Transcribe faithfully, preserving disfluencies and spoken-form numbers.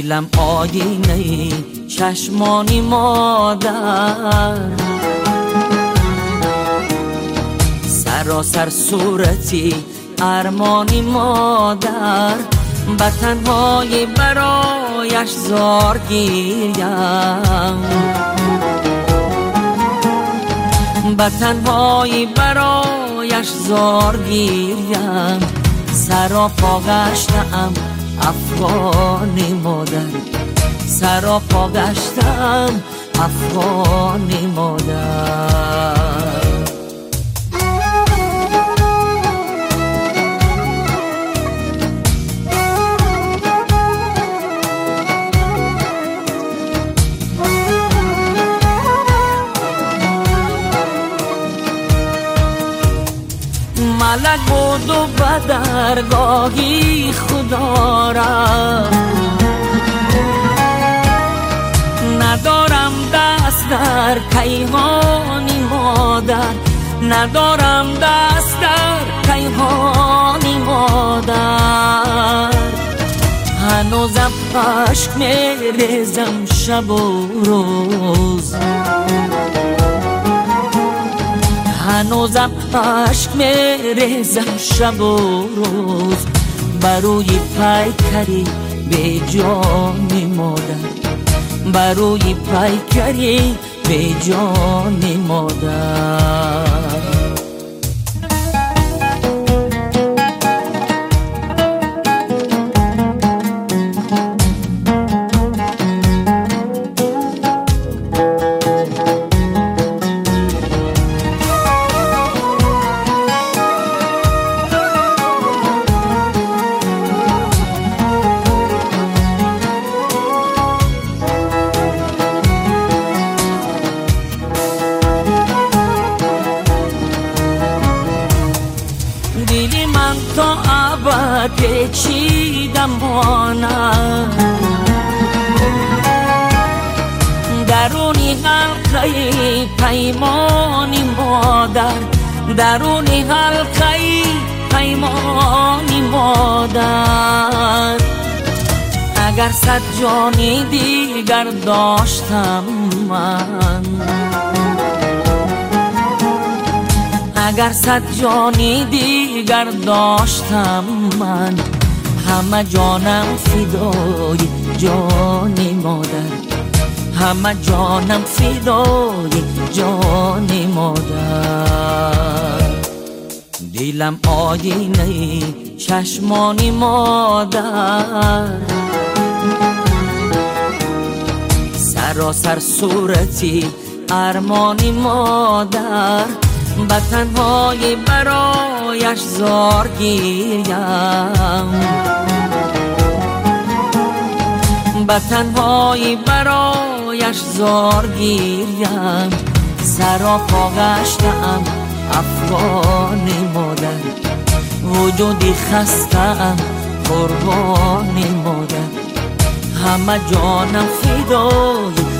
دیلم آینه چشمانی مادر، سراسر صورتی ارمانی مادر، به تنهایی برایش زار گیریم، به تنهایی برایش زار گیریم. سراپا گشتم افغانی مادر، سراپا گشتم افغانی مادر. ملک بود و به درگاهی خدا را، ندارم دست در کیهانی مادر، ندارم دست در کیهانی مادر. هنوزم عشق میریزم شب و روز، هنوزم عشق میریزم شب و روز، بروی پیکری به جان مادر، بروی پیکری به جان مادر. دلی من تا ابد پیچیدم ماند، درونی حلقه پیمانی مادر، درونی حلقه پیمانی مادر. اگر صد جانی دیگر داشتم من، اگر صد جانی دیگر داشتم من، همه جانم فدای جانی مادر، همه جانم فدای جانی مادر. دیلم آینه چشمانی مادر، سراسر صورتی ارمانی مادر، به تنهایی برایش زار گیریم، به تنهایی برایش زار گیریم. سراپا گشتم افغانی مادر، وجودی خستم قربانی مادر، همه جانم فدای